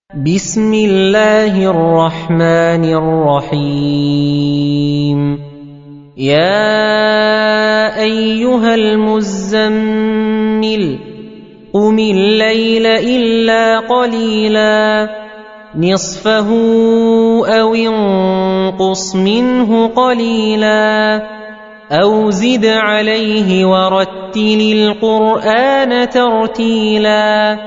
بسم الله الرحمن الرحيم يا أيها المزمل قم الليل إلا قليلا نصفه أو انقص منه قليلا أو زد عليه ورتل القرآن ترتيلا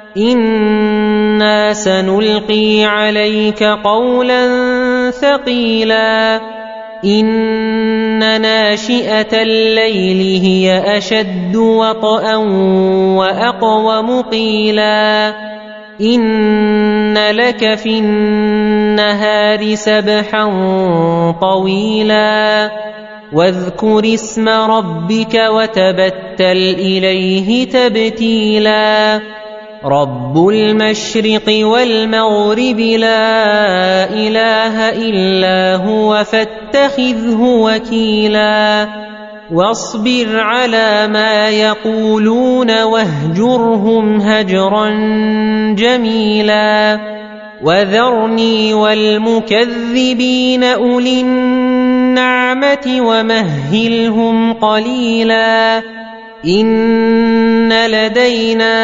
إنا سنلقي عليك قولا ثقيلا إن ناشئة الليل هي أشد وطئا وأقوم قيلا إن لك في النهار سبحا طويلا واذكر اسم ربك وتبتل إليه تبتيلا رب المشرق والمغرب لا إله إلا هو فاتخذه وكيلا واصبر على ما يقولون واهجرهم هجرا جميلا وذرني والمكذبين أولي النعمة ومهلهم قليلا إن لدينا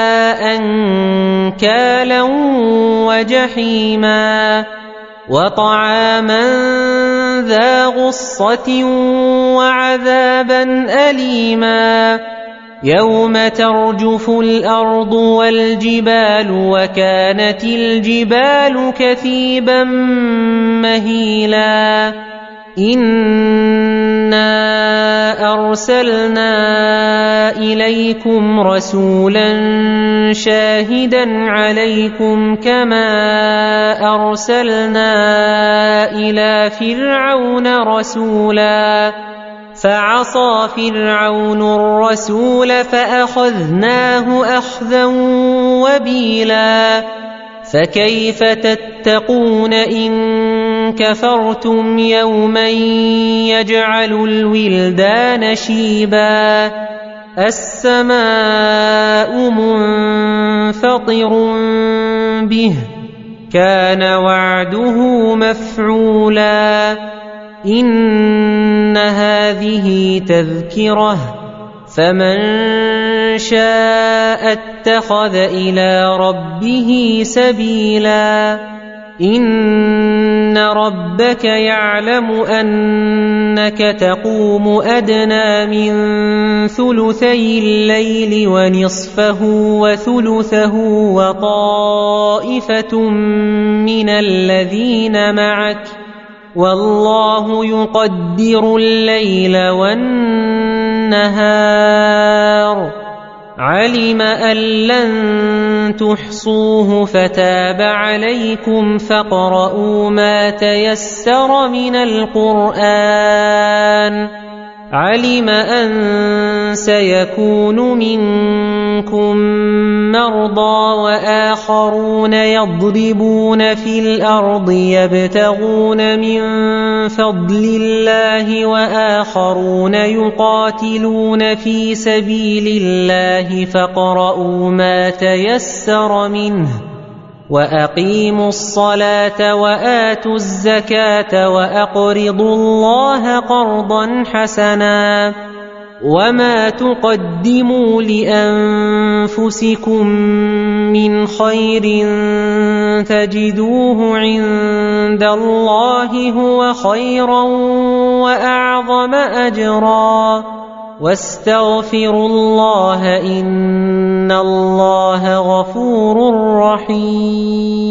أنكالا وجحيما وطعاما ذا غصة وعذابا أليما يوم ترجف الأرض والجبال وكانت الجبال كثيبا مهيلا إنا أرسلنا إليكم رسولا شاهدا عليكم كما أرسلنا إلى فرعون رسولا فعصى فرعون الرسول فأخذناه أخذا وبيلا فكيف تتقون إن كفرتم يوما يجعل الولدان شيبا السماء منفطر به كان وعده مفعولا إن هذه تذكرة فمن شاء اتخذ إلى ربه سبيلا إن ربك يعلم أنك تقوم أدنى من ثلثي الليل ونصفه وثلثه وطائفة من الذين معك والله يقدر الليل والنهار علم أن لن تحصوه فتاب عليكم فاقرؤوا ما تيسر من القرآن علم أن سيكون منكم مرضى وآخرون يضربون في الأرض يبتغون من فضل الله وآخرون يقاتلون في سبيل الله فاقرؤوا ما تيسر منه وأقيموا الصلاة وآتوا الزكاة وأقرضوا الله قرضا حسنا وما تقدموا لأنفسكم من خير تجدوه عند الله هو خيرا وأعظم أجرا واستغفروا الله إن الله غفور رحيم